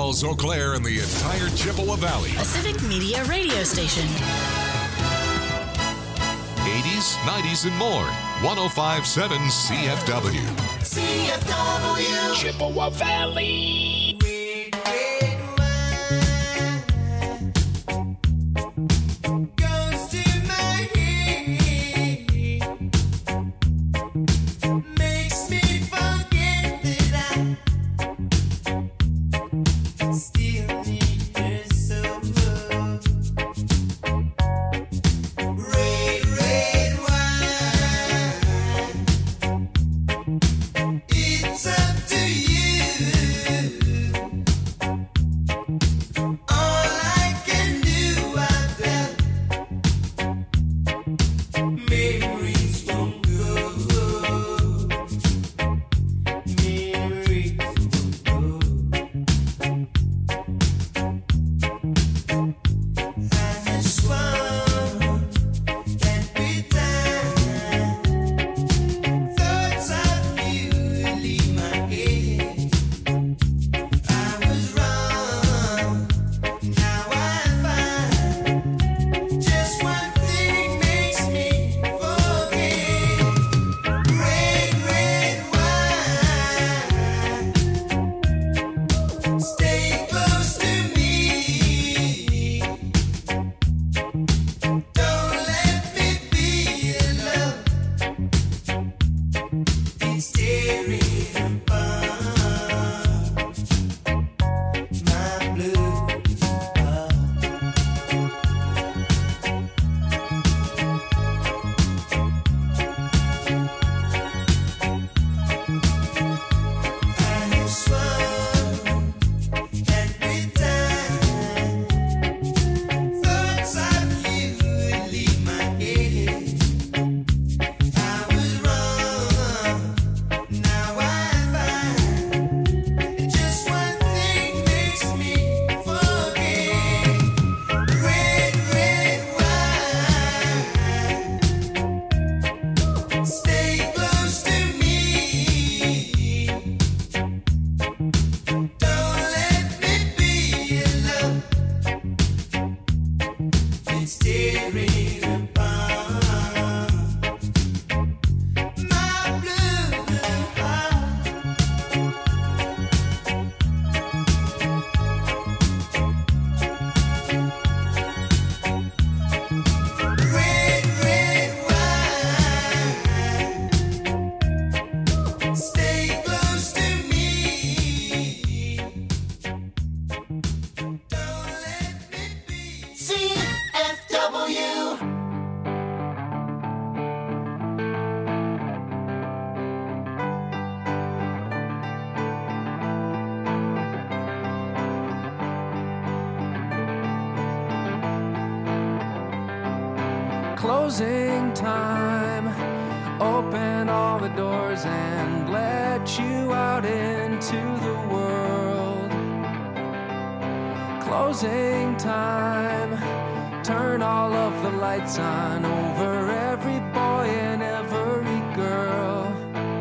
Charles, Eau Claire, and the entire Chippewa Valley. A Civic Media radio station. 80s, 90s, and more. 105.7 CFW. CFW. Chippewa Valley. Closing time. Open all the doors and let you out into the world. Closing time. Turn all of the lights on over every boy and every girl.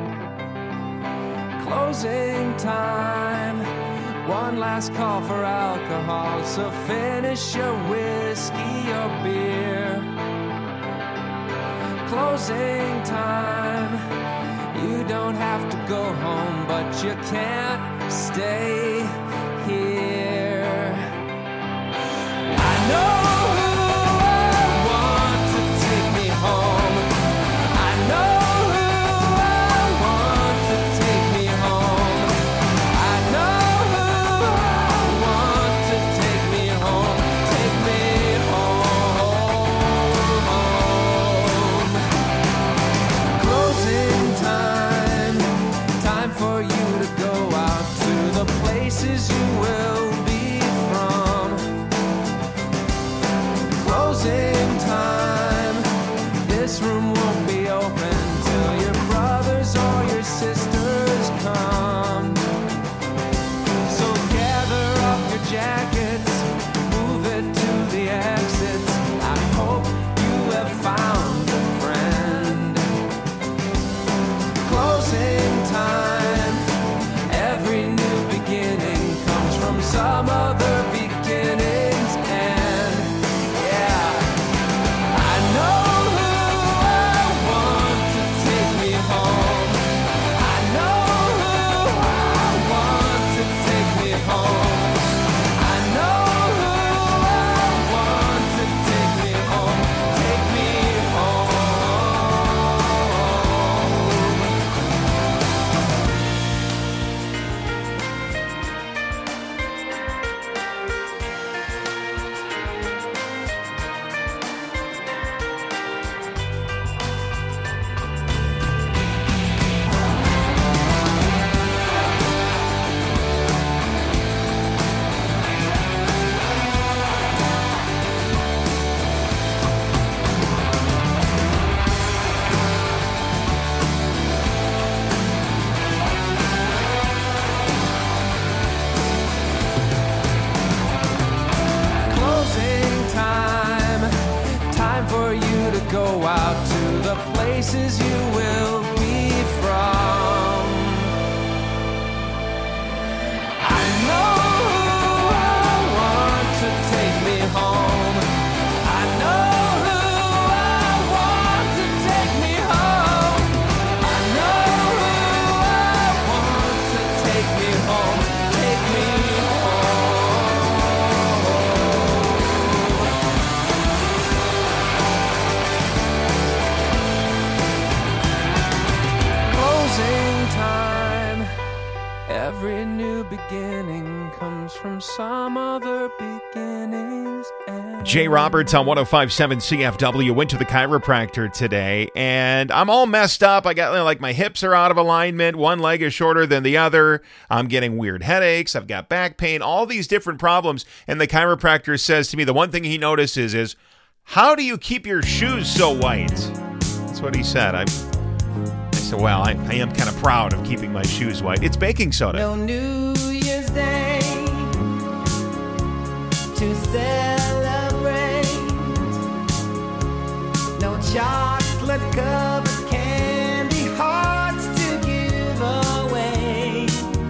Closing time. One last call for alcohol, so finish your whiskey or beer. Closing time. You don't have to go home, but you can't stay here. I know who I want to take me home. I know who I want to take me home. I know who I want to take me home. Take me home. Closing time. Time for you to go out to the places you will some other beginning's end. Yeah, I know who I want to take me home. I know who I want to take me home. I know who I want to take me home. Take me home. Closing time, time for you to go out to the places you will be from. I know who I want to take me home. I know who I want to take me home. I know who I want to take me home. Take me home. Closing time. Every new beginning comes from some other beginning's end. Jay Roberts on 105.7 CFW went to the chiropractor today, and I'm all messed up. I got, like, my hips are out of alignment. One leg is shorter than the other. I'm getting weird headaches. I've got back pain, all these different problems. And the chiropractor says to me, the one thing he notices is, how do you keep your shoes so white? That's what he said. I said, well, I am kind of proud of keeping my shoes white. It's baking soda. No New Year's Day to celebrate. No chocolate covered candy hearts to give away.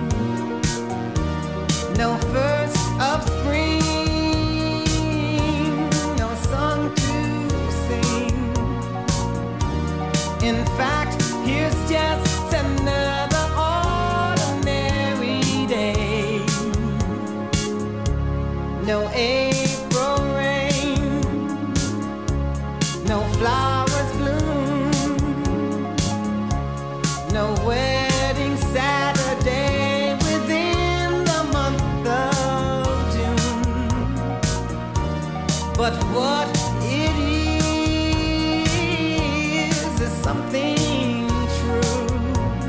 No first of spring, no song to sing. In fact, here's just another ordinary day. No April rain, no flowers bloom, no wedding Saturday within the month of June. But what it is something true,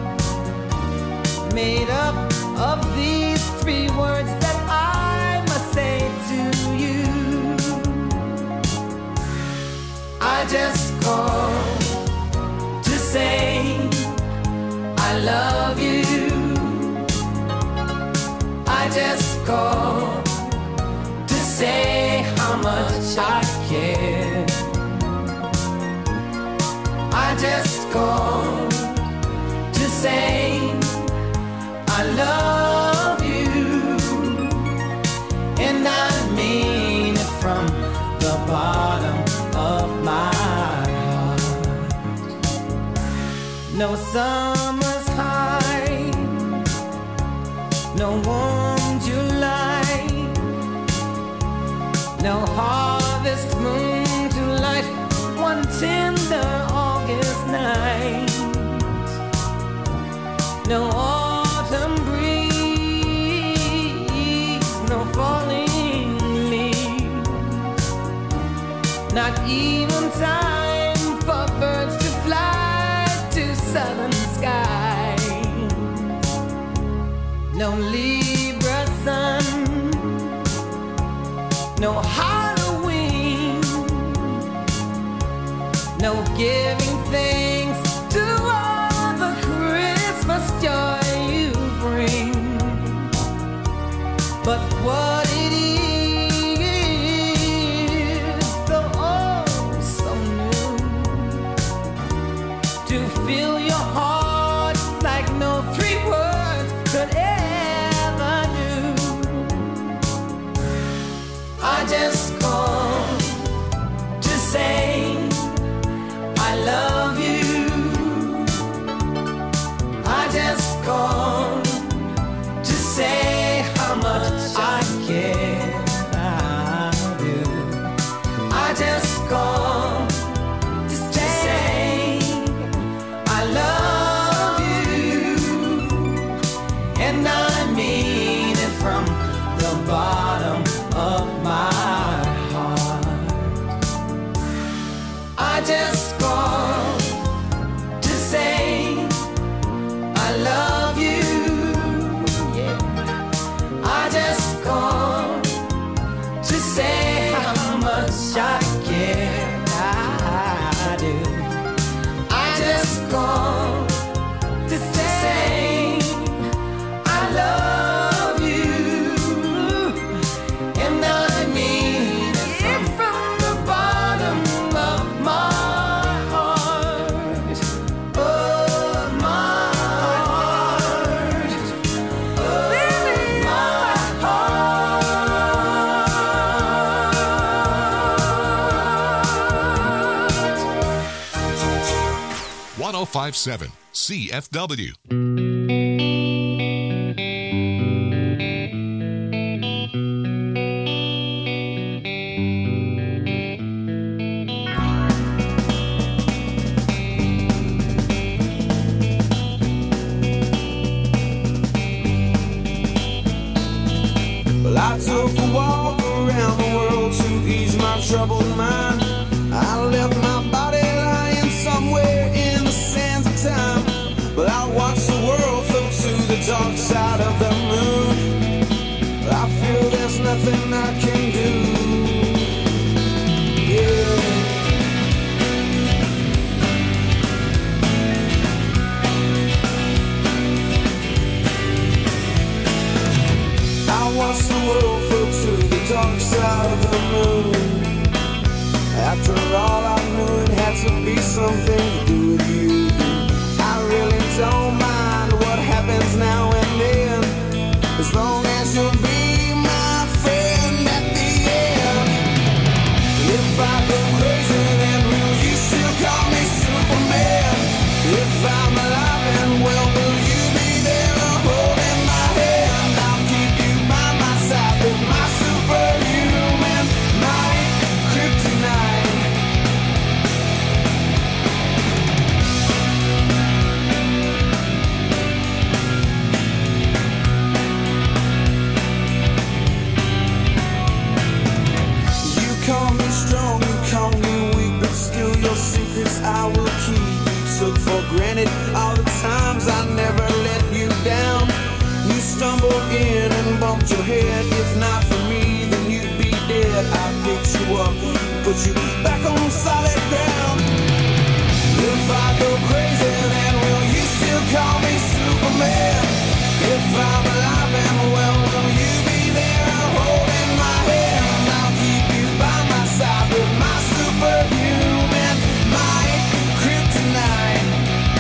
made up of these three words that I must say to you. I just called to say I love you. I just called to say how much I care. I just called to say I love you, and I mean it from the bottom of my heart. No summer's high, no warm July, no harvest moon to light one tender August night. No autumn breeze, no falling leaves, not even time for birds to fly to southern skies. No Libra sun, no Halloween, no giving thanks to all the Christmas joy you bring. But what it is, though oh so new, to fill your heart like no three words could ever do. 1057 CFW. Well, I took a walk around the world to ease my troubled mind. I left my body lying somewhere in the sands of time. But I watched the world float to the dark side of the moon. I feel there's nothing I can do. Yeah. I watched the world float to the dark side of the moon. After all, I knew it had to be something to do with you. I really don't mind what happens now and then, as long as you'll be my friend at the end. If I go crazy, then will you still call me Superman? If I'm alive and well, will you be there holding my hand? I'll keep you by my side with my superhuman might, kryptonite. Call me strong, you call me weak, but still your secrets I will keep. You took for granted all the times I never let you down. You stumbled in and bumped your head. If not for me, then you'd be dead. I picked you up, put you back on solid ground. If I go crazy, then will you still call me Superman? If I'm alive and well, will you be there holding my hand? I'll keep you by my side with my superhuman might, kryptonite.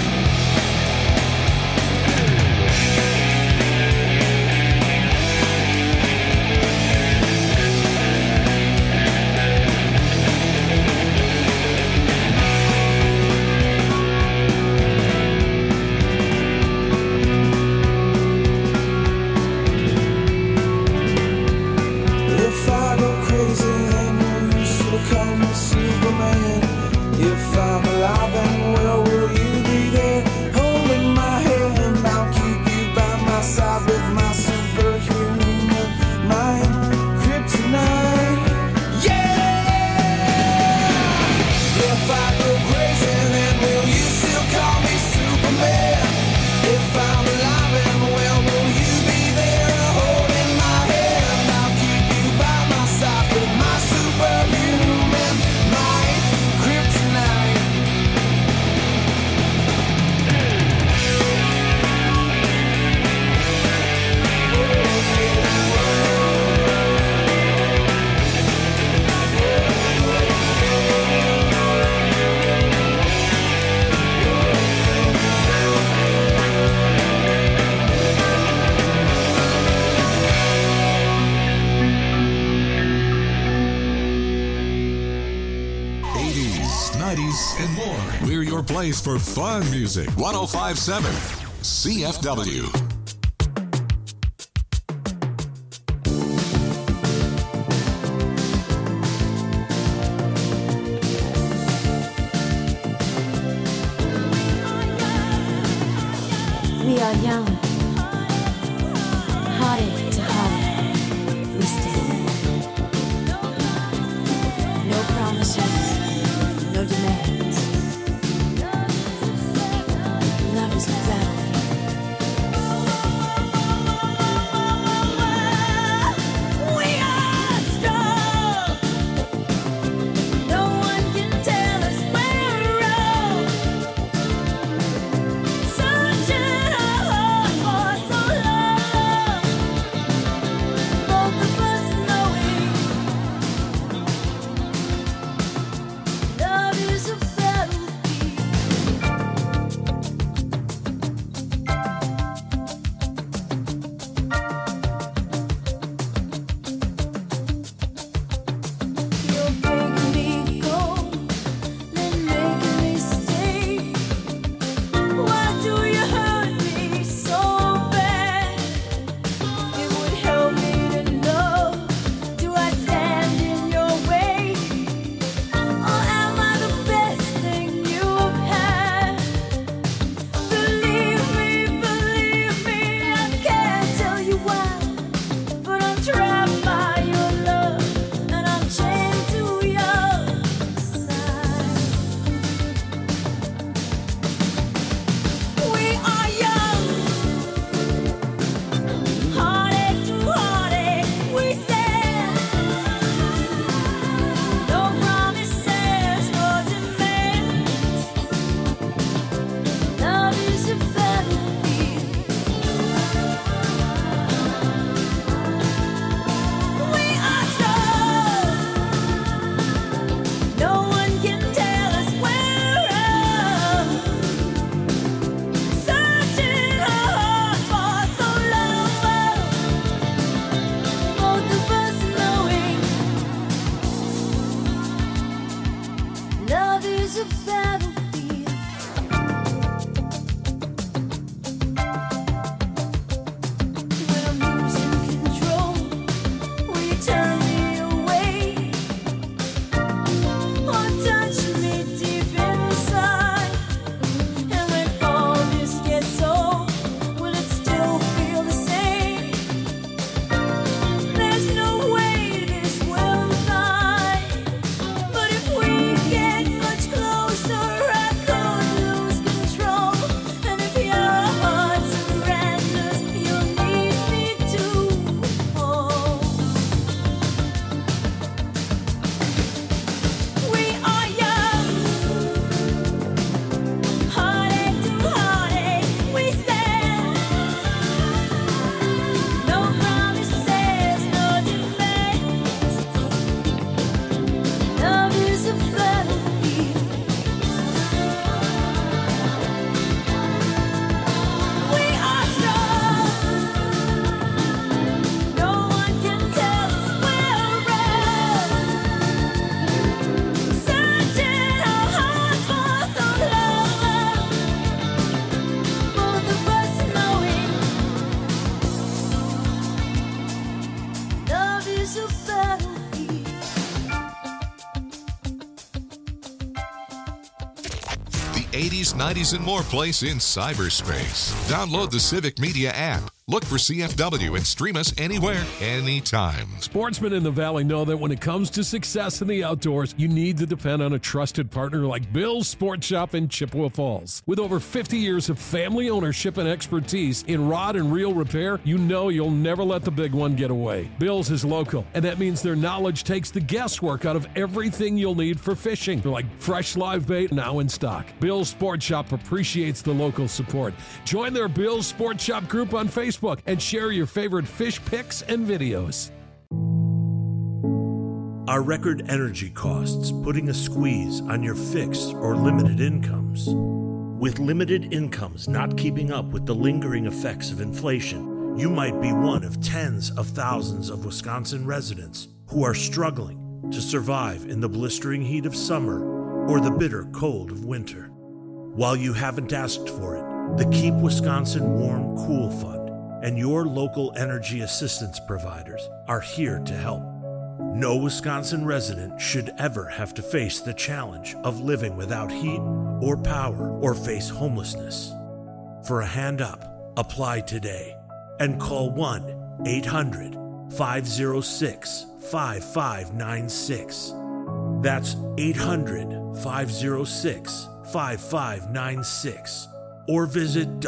If I go crazy, then will you still call me Superman? If I'm alive and well, will you be there holding my hand? I'll keep you by my side with my superhuman mind, kryptonite. Yeah! If I go crazy, then will you still call me Superman? If I'm alive and well, will you be there holding my hand? I'll keep you by my side with my superhuman might, kryptonite. And more. We're your place for fun music. 1057 CFW. We are young, hearted to heart, we stand. No promises, no demands. Love is a battlefield. 80s, 90s, and more place in cyberspace. Download the Civic Media app. Look for CFW and stream us anywhere, anytime. Sportsmen in the Valley know that when it comes to success in the outdoors, you need to depend on a trusted partner like Bill's Sport Shop in Chippewa Falls. With over 50 years of family ownership and expertise in rod and reel repair, you know you'll never let the big one get away. Bill's is local, and that means their knowledge takes the guesswork out of everything you'll need for fishing, like fresh live bait now in stock. Bill's Sport Shop appreciates the local support. Join their Bill's Sport Shop group on Facebook and share your favorite fish pics and videos. Are record energy costs putting a squeeze on your fixed or limited incomes? With limited incomes not keeping up with the lingering effects of inflation, you might be one of tens of thousands of Wisconsin residents who are struggling to survive in the blistering heat of summer or the bitter cold of winter. While you haven't asked for it, the Keep Wisconsin Warm Cool Fund and your local energy assistance providers are here to help. No Wisconsin resident should ever have to face the challenge of living without heat or power or face homelessness. For a hand up, apply today and call 1-800-506-5596. That's 800-506-5596. Or visit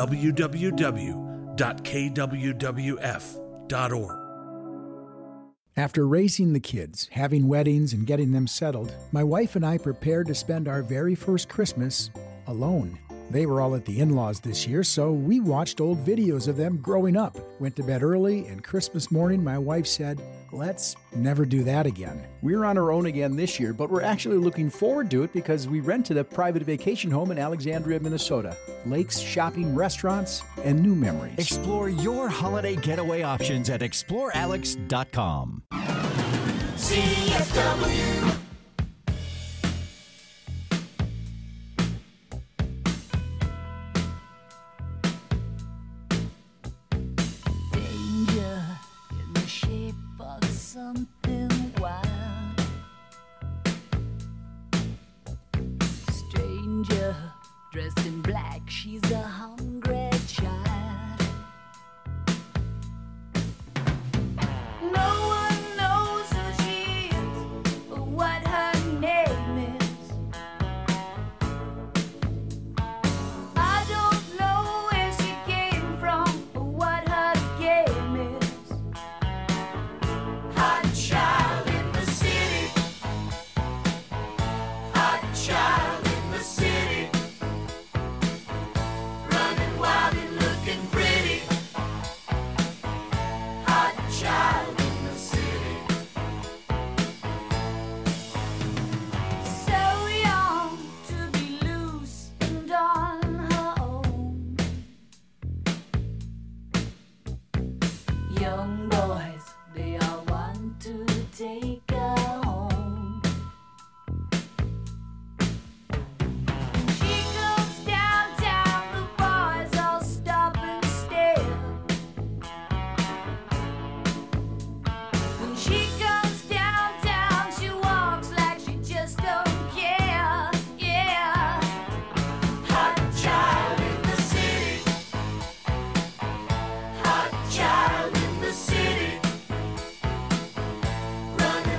www.kwwf.org. After raising the kids, having weddings, and getting them settled, my wife and I prepared to spend our very first Christmas alone. They were all at the in-laws this year, so we watched old videos of them growing up, went to bed early, and Christmas morning my wife said, "Let's never do that again." We're on our own again this year, but we're actually looking forward to it because we rented a private vacation home in Alexandria, Minnesota. Lakes, shopping, restaurants, and new memories. Explore your holiday getaway options at explorealex.com. CFW. Something wild. Stranger dressed in black, she's a hungry child. No one knows who she is or what her name is. I don't know where she came from or what her game is. Hot child in the city. Hot child in the city. Running wild and looking pretty. Hot child in the city. So young to be loose and on her own. Young boys, they all want to take her home. When she comes downtown, the boys all stop and stare. When she comes downtown, she walks like she just don't care. Yeah. Hot child in the city. Hot child in the city. Running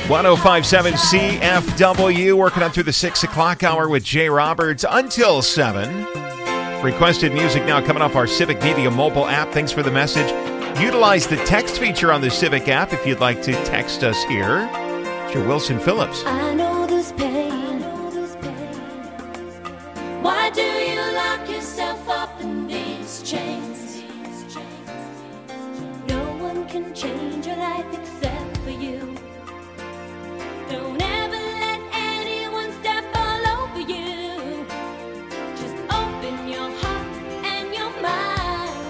105.7 CFW, working on through the 6 o'clock hour with Jay Roberts until 7. Requested music now coming off our Civic Media mobile app. Thanks for the message. Utilize the text feature on the Civic app if you'd like to text us here. It's your Wilson Phillips. I know this pain. Why do you lock yourself up in these chains? No one can change your life except for you. Don't ever let anyone step all over you. Just open your heart and your mind.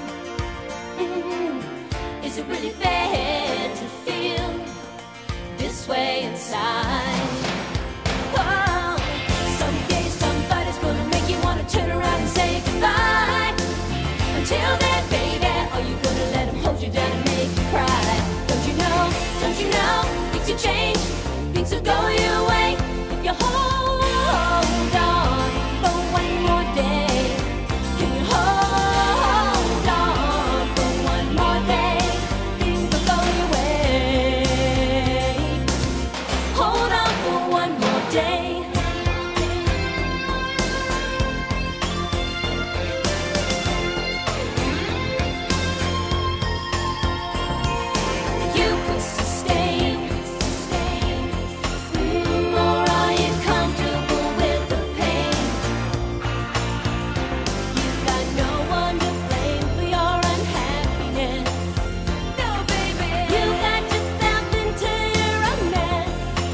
Is it really fair to feel this way inside? Oh, someday somebody's gonna make you wanna turn around and say goodbye. Until then, baby, are you gonna let him hold you down and make you cry? Don't you know, things will change, things will go your way if you hold on for one more day. Can you hold on for one more day? Things will go your way. Hold on for one more day. You could sustain, or are you comfortable with the pain? You got no one to blame for your unhappiness. No, baby, you got yourself into your own mess.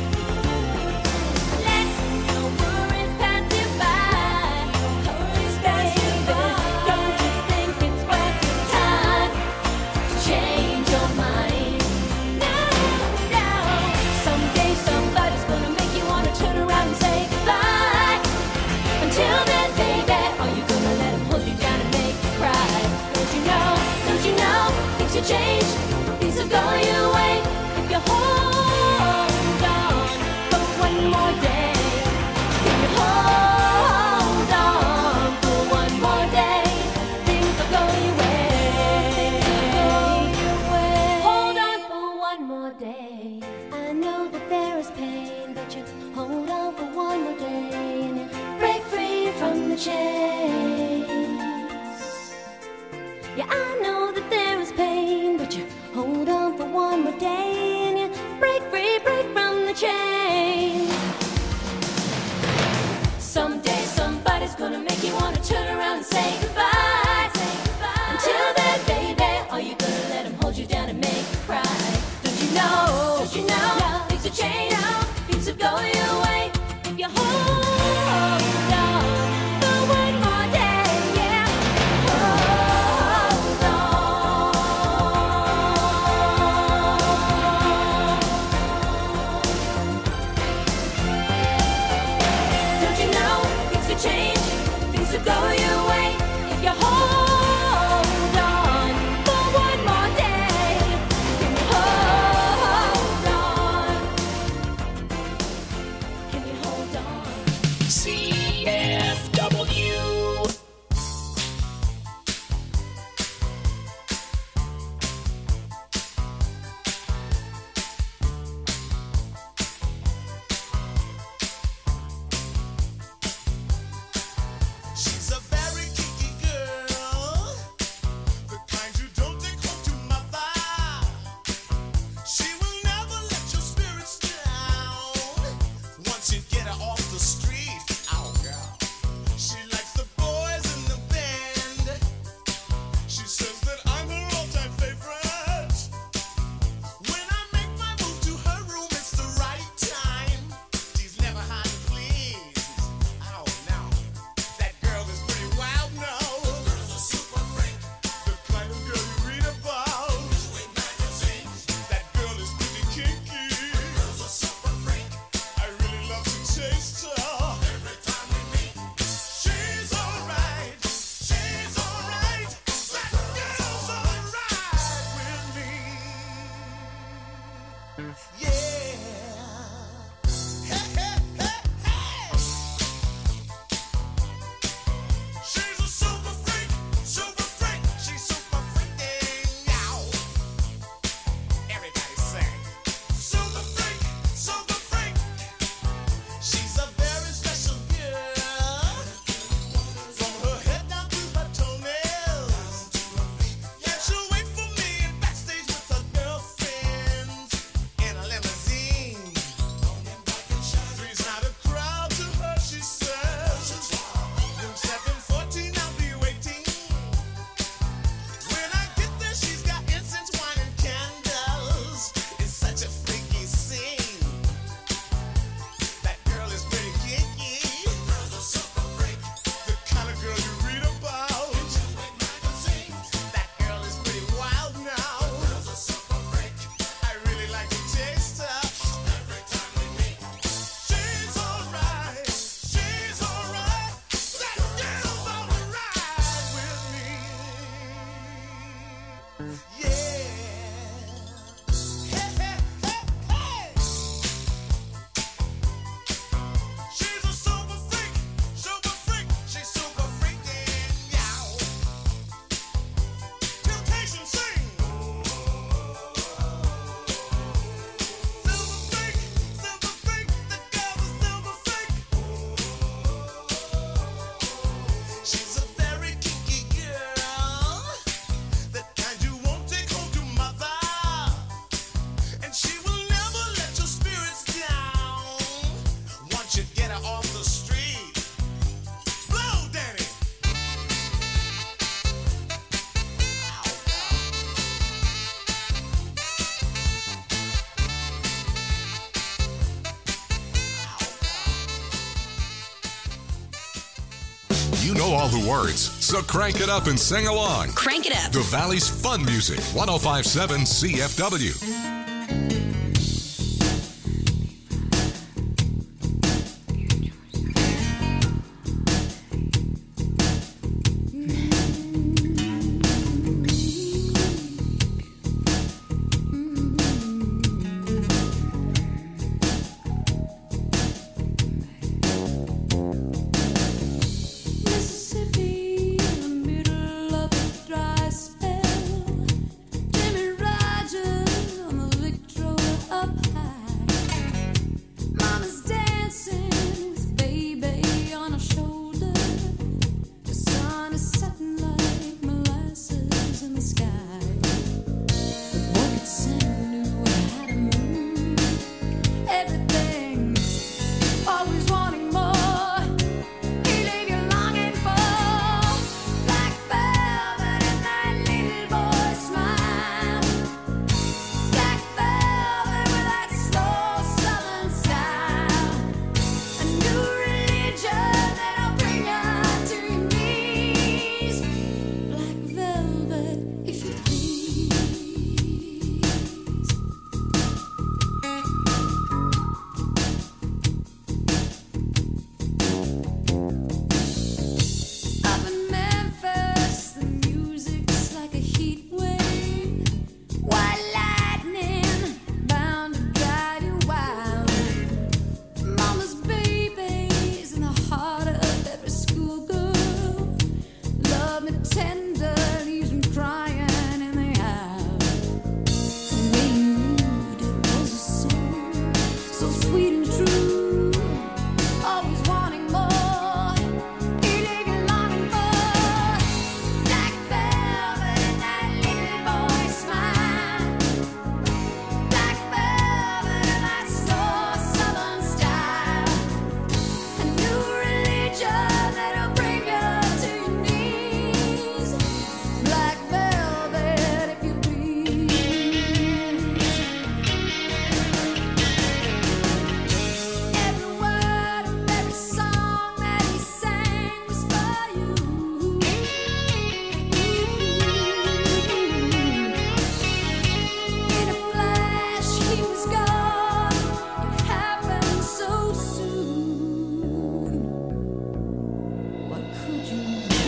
Let your worries pass you by. Baby, don't you think it's worth your time to change your mind? No. Someday somebody's gonna make you wanna turn around and say goodbye. Until then, baby, are you gonna let him hold you down and make you cry? Don't you know, things will change, things will go your way if you hold on for one more day. Can you hold on for one more day? Things will go your way. Hold on for one more day. I know that there is pain, but you hold on for one more day and you break free from the chains. Yeah, I know that there is pain, but you hold on for one more day and you break free, break from the chains. Someday somebody's gonna make you wanna turn around and say goodbye. Until then, baby, are you gonna let him hold you down and make you cry? Don't you know, things will change, things will go your way if you hold on for one more day. Yeah, hold on. Don't you know, things will change, things will go your way if you hold on for one more day. Can you hold on? Can you hold on? CFW. She's a very kinky girl, the kind you don't take home to mother. She will never let your spirits down once you get her off the street. Oh, girl. She likes the boys in the band. She says that I'm her all-time favorite. When I make my move to her room, it's the right time. She's never hard to please. Oh, no. That girl is pretty wild now. Girl's a super freak. The kind of girl you read about. In magazines. That girl is pretty kinky. Girl's a super freak. I really love to taste her. Every time we meet. She's alright. She's alright. That girl's alright with me. Yeah. Hey, hey, hey, hey. She's a super freak, super freak. She's super freaking out. Everybody sing. Super freak, super You know all the words, so crank it up and sing along. Crank it up. The Valley's fun music, 105.7 CFW. Mississippi, in the middle of a dry spell. Jimmy Rogers on the Victrola up high. Mama's dancing with baby on her shoulder. The sun is setting like molasses in the sky. But one could sing knew how to move everything. Always wanting more. He leave you longing for black velvet and that little boy smile. Black velvet with that slow southern style. A new religion that'll bring you to your knees. Black velvet, if you please. Up in Memphis, the music's like a heat wave. White lightning bound to drive you wild. Mama's baby's in the heart of every schoolgirl. Love me tender, leaves me crying in the aisle. The way you did it was a song, so sweet and true. Always wanting more. He leave you longing for black velvet and that little boy smile. Black velvet and that slow southern style. A new religion that'll bring you to your knees. Black velvet, if you please. Every word of every song that he sang was for you. In a flash, he was gone. It happened so soon. What could you do?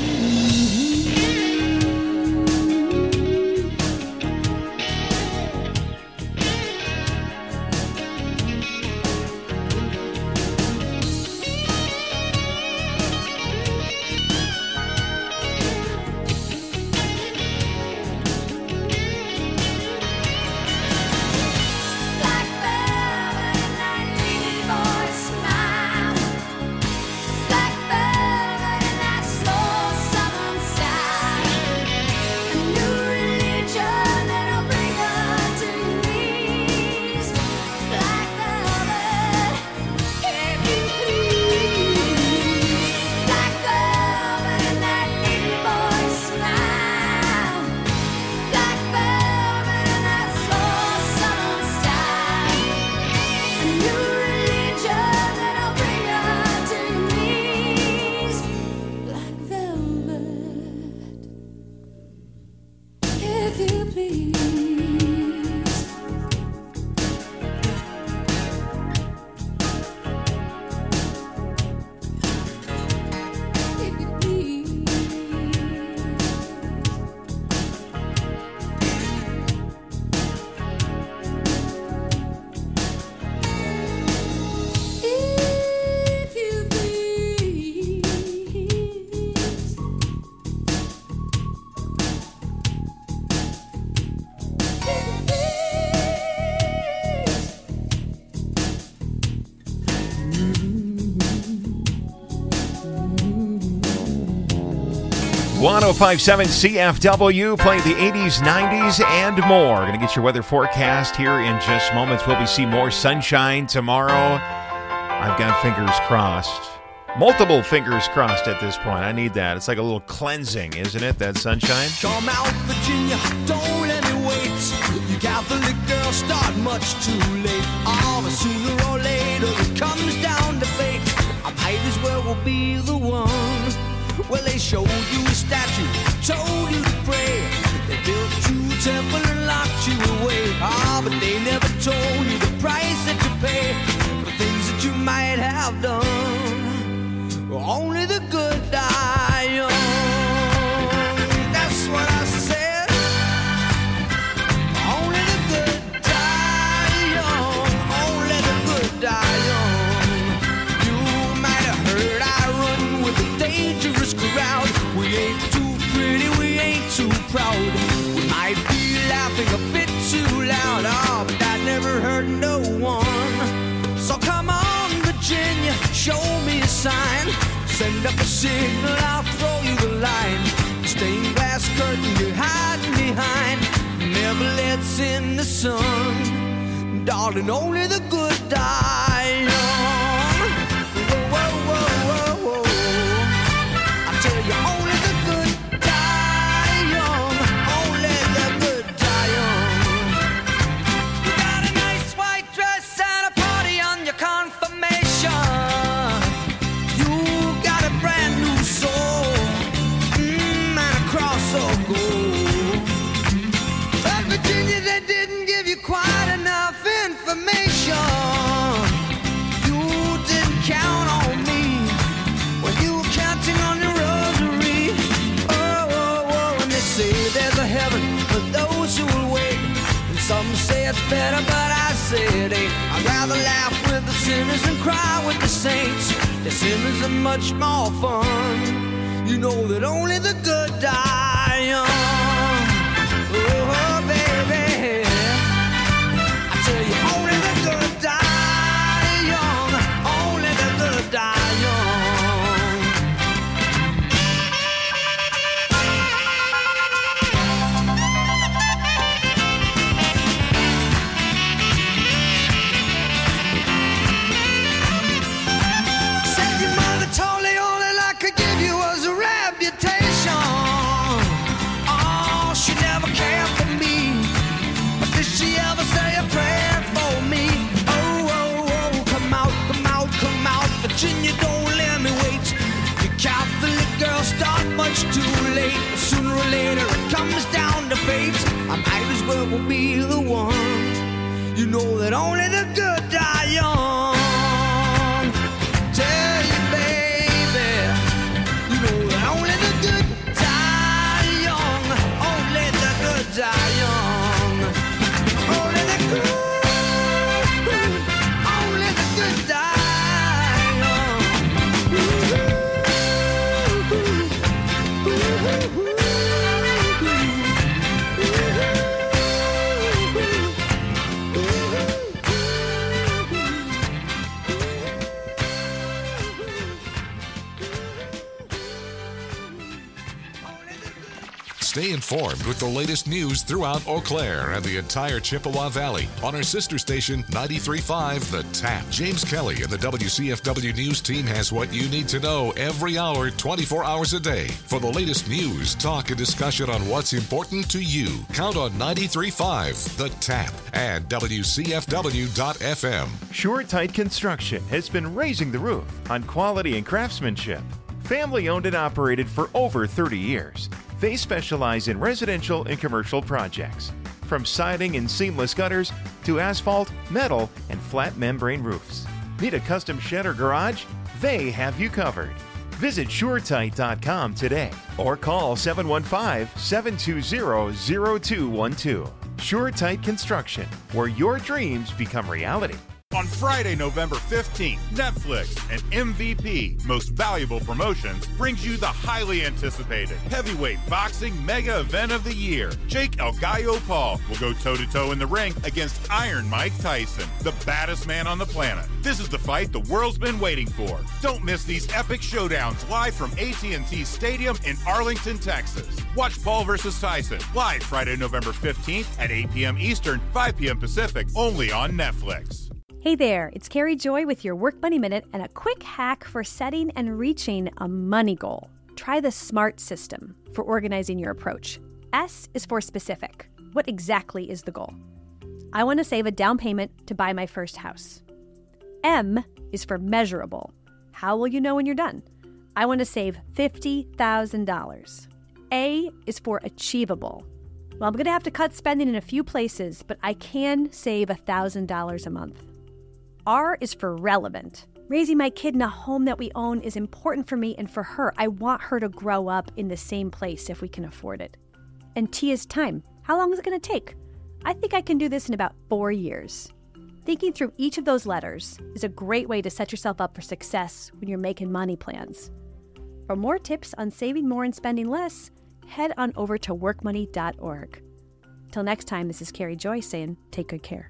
105.7 CFW, playing the 80s, 90s, and more. Going to get your weather forecast here in just moments. Will we see more sunshine tomorrow? I've got fingers crossed. Multiple fingers crossed at this point. I need that. It's like a little cleansing, isn't it, that sunshine? Come out, Virginia, don't let me wait. You Catholic girls start much too late. Oh, but sooner or later it comes down to fate. I might as well be the one. Well, they showed you a statue, told you to pray. They built you a temple and locked you away. Ah, but they never told you the price that you pay for things that you might have done. Well, only the good die young. That's what I said. Only the good die young. Only the good die young. You might have heard I run with a dangerous crowd. We ain't too pretty, we ain't too proud. We might be laughing a bit too loud. Oh, but that never hurt no one. So come on, Virginia, show me a sign. Send up a signal, I'll throw you the line. Stained glass curtain you're hiding behind never lets in the sun. Darling, only the good die young. Whoa, whoa, whoa, whoa, whoa. I tell you, only the good die young. Only the good die young. You got a nice white dress and a party on your confirmation. You got a brand new soul, and a cross of gold. But Virginia, they didn't give you quite enough information. You didn't count on me when you were counting on your rosary. Oh, oh, oh, and they say there's a heaven for those who will wait. And some say it's better, but I say it ain't. I'd rather laugh with the sinners than cry with the saints. The sinners are much more fun. You know that only the good die young. Oh, baby, I tell you, only the good die young. Only the good die young. Said your mother told you all that I could give you was a reputation. Oh, she never cared for me, but did she ever say a prayer for me? Oh, oh, oh, come out, come out, come out, Virginia, don't let me wait. You Catholic girls start much too late. Sooner or later it comes down to fate. I might as well be the one. You know that only the good die young. Tell you, baby, you know that only the good die young. Only the good die young. Only the good, only the good die young. Stay informed with the latest news throughout Eau Claire and the entire Chippewa Valley on our sister station 93.5 The Tap. James Kelly and the WCFW News team has what you need to know every hour, 24 hours a day. For the latest news, talk, and discussion on what's important to you, count on 93.5 The Tap and WCFW.FM. SureTight Construction has been raising the roof on quality and craftsmanship. Family owned and operated for over 30 years. They specialize in residential and commercial projects, from siding and seamless gutters to asphalt, metal, and flat membrane roofs. Need a custom shed or garage? They have you covered. Visit SureTight.com today or call 715-720-0212. SureTight Construction, where your dreams become reality. On Friday, November 15th, Netflix and MVP, Most Valuable Promotions, brings you the highly anticipated heavyweight boxing mega event of the year. Jake El Gallo Paul will go toe-to-toe in the ring against Iron Mike Tyson, the baddest man on the planet. This is the fight the world's been waiting for. Don't miss these epic showdowns live from AT&T Stadium in Arlington, Texas. Watch Paul vs. Tyson live Friday, November 15th at 8 p.m. Eastern, 5 p.m. Pacific, only on Netflix. Hey there, it's Carrie Joy with your Work Money Minute and a quick hack for setting and reaching a money goal. Try the SMART system for organizing your approach. S is for specific. What exactly is the goal? I want to save a down payment to buy my first house. M is for measurable. How will you know when you're done? I want to save $50,000. A is for achievable. Well, I'm going to have to cut spending in a few places, but I can save $1,000 a month. R is for relevant. Raising my kid in a home that we own is important for me and for her. I want her to grow up in the same place if we can afford it. And T is time. How long is it going to take? I think I can do this in about 4 years. Thinking through each of those letters is a great way to set yourself up for success when you're making money plans. For more tips on saving more and spending less, head on over to workmoney.org. Till next time, this is Carrie Joy saying, take good care.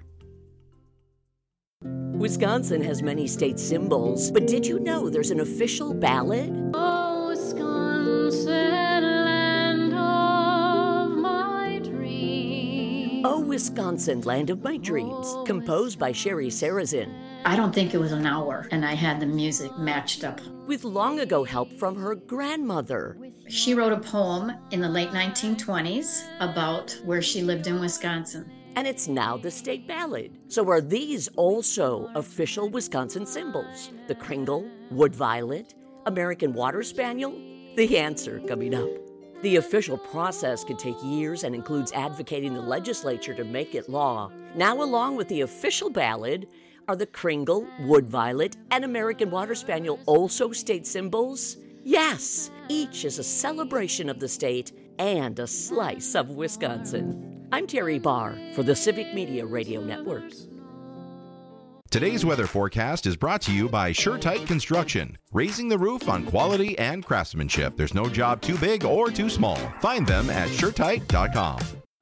Wisconsin has many state symbols, but did you know there's an official ballad? Oh, Wisconsin, land of my dreams. Oh, Wisconsin, Land of My Dreams, composed by Sherry Sarazin. I don't think it was an hour, and I had the music matched up. With long ago help from her grandmother. She wrote a poem in the late 1920s about where she lived in Wisconsin. And it's now the state ballad. So are these also official Wisconsin symbols? The Kringle, Wood Violet, American Water Spaniel? The answer coming up. The official process can take years and includes advocating the legislature to make it law. Now, along with the official ballad, are the Kringle, Wood Violet, and American Water Spaniel also state symbols? Yes, each is a celebration of the state and a slice of Wisconsin. I'm Terry Barr for the Civic Media Radio Network. Today's weather forecast is brought to you by SureTight Construction, raising the roof on quality and craftsmanship. There's no job too big or too small. Find them at SureTight.com.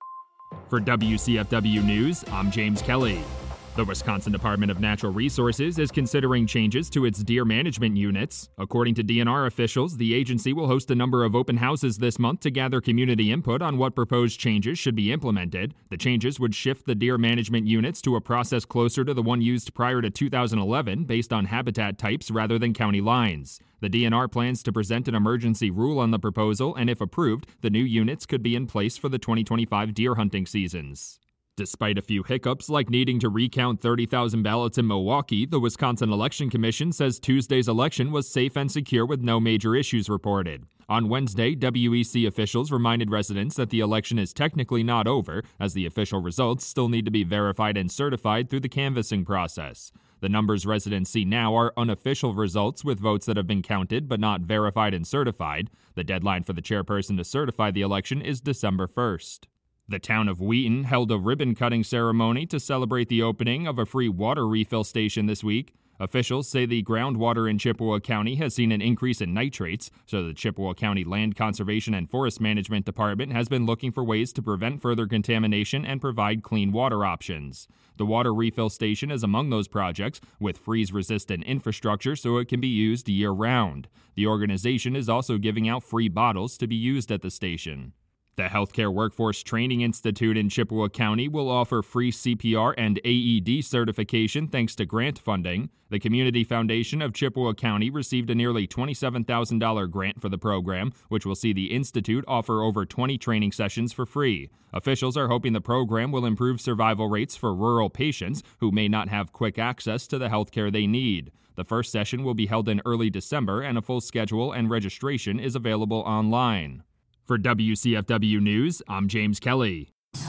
For WCFW News, I'm James Kelly. The Wisconsin Department of Natural Resources is considering changes to its deer management units. According to DNR officials, the agency will host a number of open houses this month to gather community input on what proposed changes should be implemented. The changes would shift the deer management units to a process closer to the one used prior to 2011, based on habitat types rather than county lines. The DNR plans to present an emergency rule on the proposal, and if approved, the new units could be in place for the 2025 deer hunting seasons. Despite a few hiccups like needing to recount 30,000 ballots in Milwaukee, the Wisconsin Election Commission says Tuesday's election was safe and secure with no major issues reported. On Wednesday, WEC officials reminded residents that the election is technically not over, as the official results still need to be verified and certified through the canvassing process. The numbers residents see now are unofficial results with votes that have been counted but not verified and certified. The deadline for the chairperson to certify the election is December 1st. The town of Wheaton held a ribbon-cutting ceremony to celebrate the opening of a free water refill station this week. Officials say the groundwater in Chippewa County has seen an increase in nitrates, so the Chippewa County Land Conservation and Forest Management Department has been looking for ways to prevent further contamination and provide clean water options. The water refill station is among those projects, with freeze-resistant infrastructure so it can be used year-round. The organization is also giving out free bottles to be used at the station. The Healthcare Workforce Training Institute in Chippewa County will offer free CPR and AED certification thanks to grant funding. The Community Foundation of Chippewa County received a nearly $27,000 grant for the program, which will see the institute offer over 20 training sessions for free. Officials are hoping the program will improve survival rates for rural patients who may not have quick access to the health care they need. The first session will be held in early December, and a full schedule and registration is available online. For WCFW News, I'm James Kelly.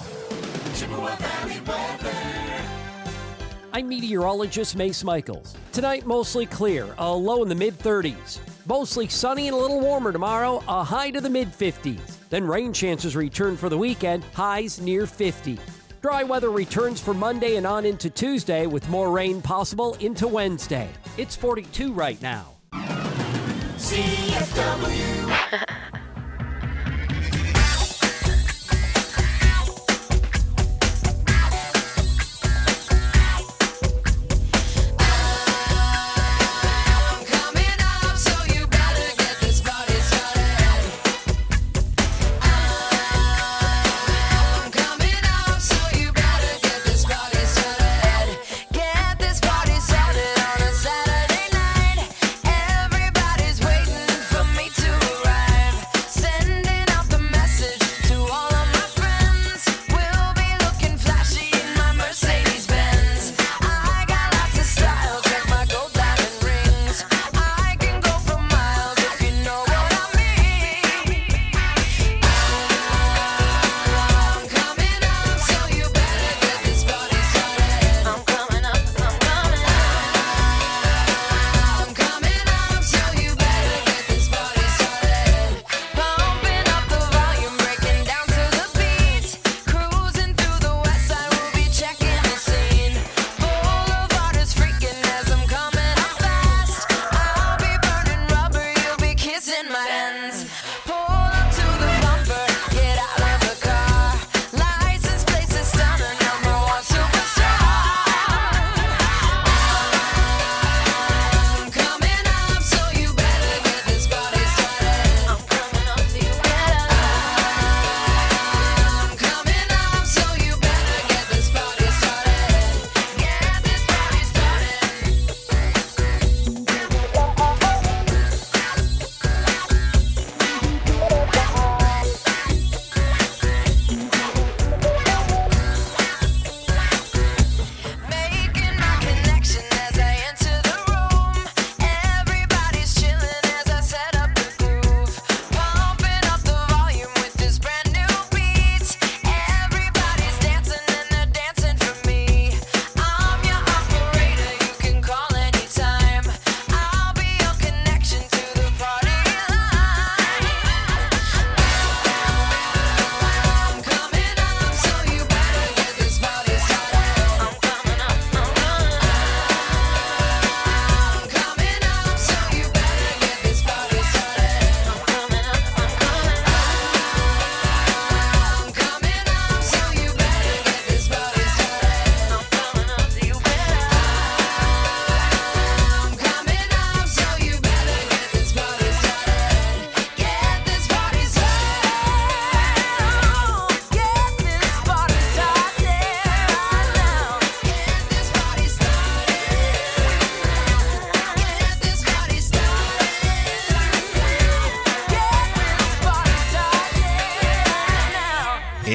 I'm meteorologist Mace Michaels. Tonight, mostly clear, a low in the mid-30s. Mostly sunny and a little warmer tomorrow, a high to the mid-50s. Then rain chances return for the weekend, highs near 50. Dry weather returns for Monday and on into Tuesday, with more rain possible into Wednesday. It's 42 right now. CFW. Everybody's waiting for me to arrive.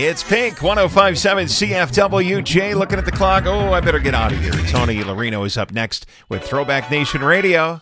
It's Pink, 105.7 CFW. Jay, looking at the clock. Oh, I better get out of here. Tony Larino is up next with Throwback Nation Radio.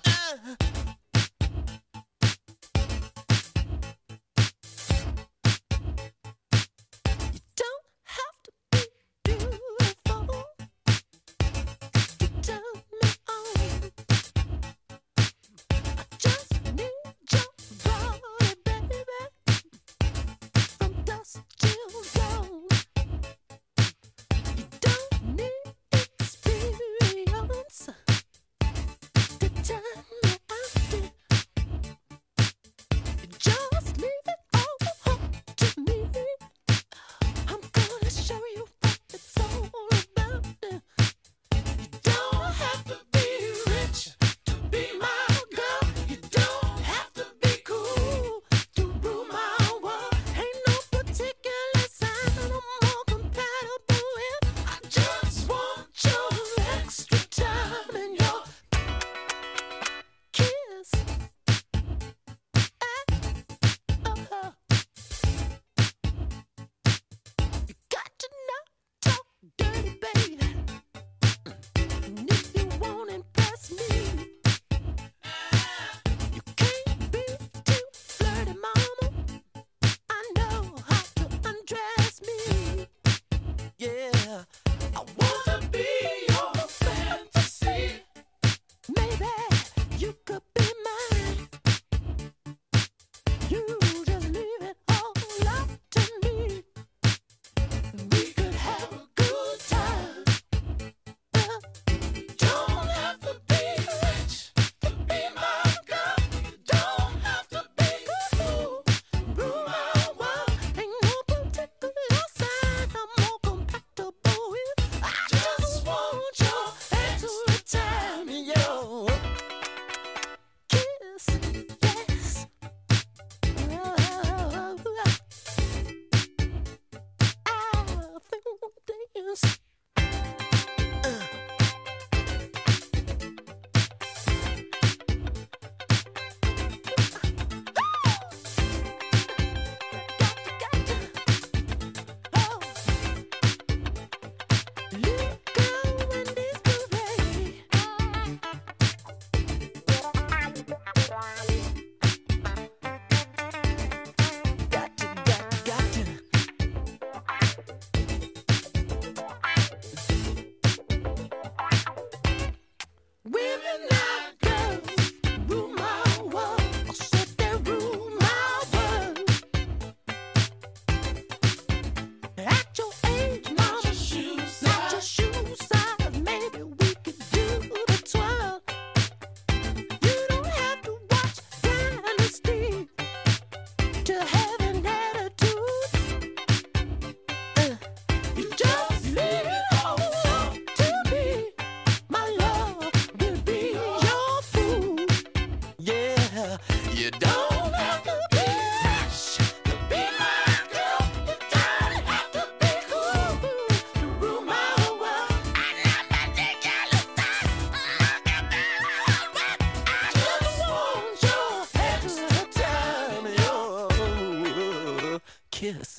Kiss.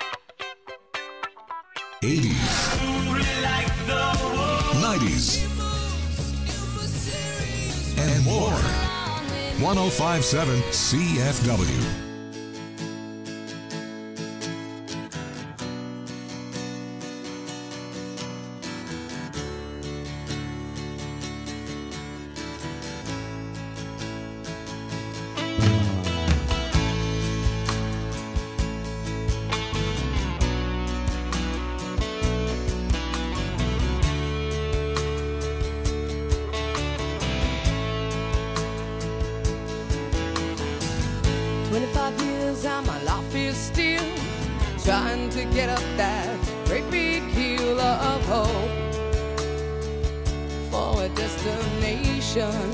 80s, 90s, and more. 105.7 CFW. Trying to get up that great big hill of hope for a destination.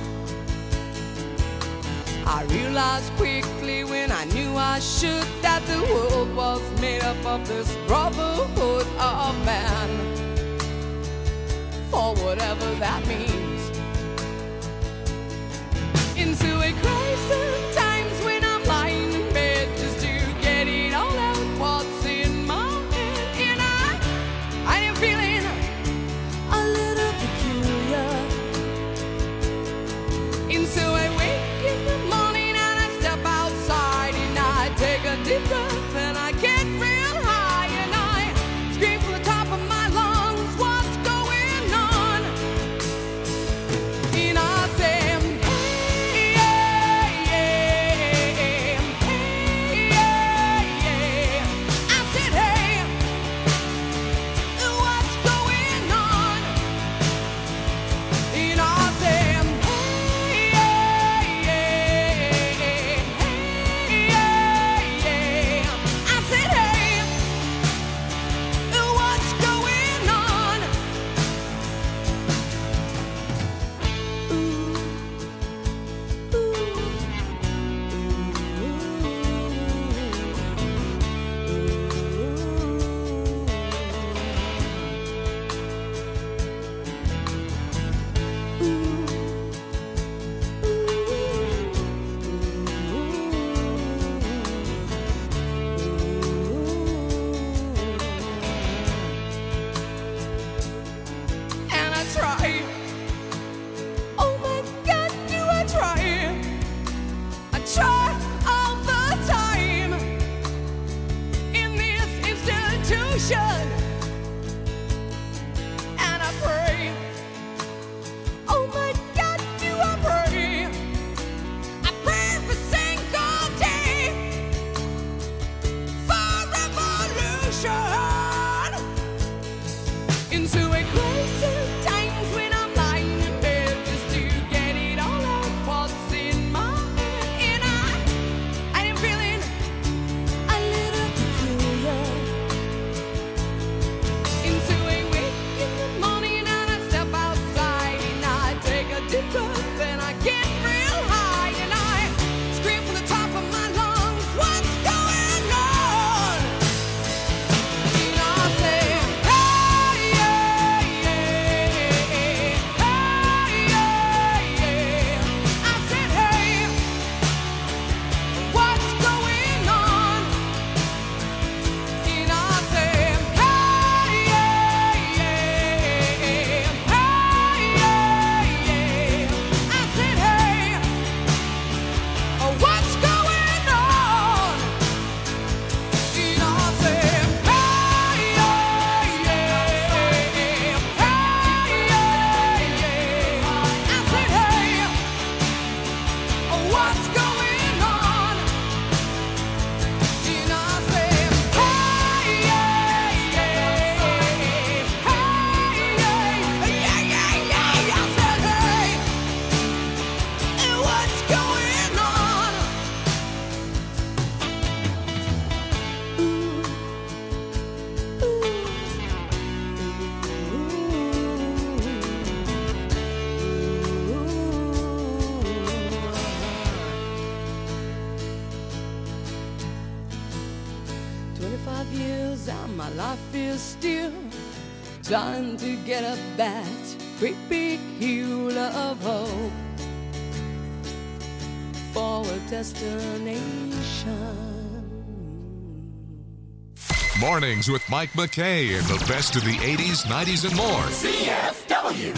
I realized quickly when I knew I should that the world was made up of this brotherhood of man, for whatever that means. Into a crisis times when I'm lying in bed just to get it all out what's in my into a crisis times when I'm lying in bed just to get it all out what's in my head. And I am feeling a little peculiar. Into a wake in the morning and I step outside and I take a deep breath and I get real high and I scream from the top of my lungs, what's going on? And I say, hey, yeah, yeah, hey, yeah, yeah. I said, hey, what's going on? And I say, hey, yeah, yeah, hey, yeah, yeah. I said, hey, what's going on? And I said, hey, yeah, yeah, hey, yeah, yeah. I said, hey, what's going on? And I said, hey, yeah, yeah, hey, yeah, yeah, yeah. I said, hey, what's going on? Ooh. 25 years and my life is still trying to get up that great big hill of hope for a destination. Mornings with Mike McKay and the best of the 80s, 90s, and more. CFW.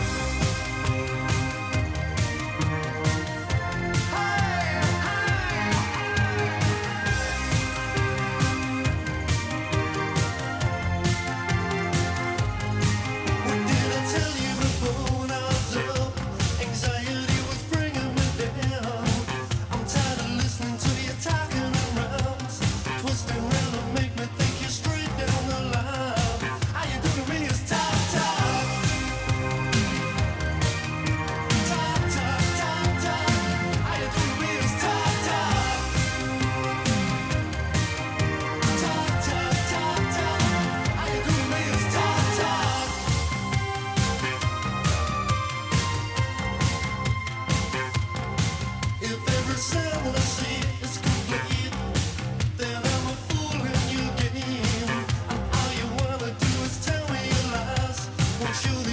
Won't you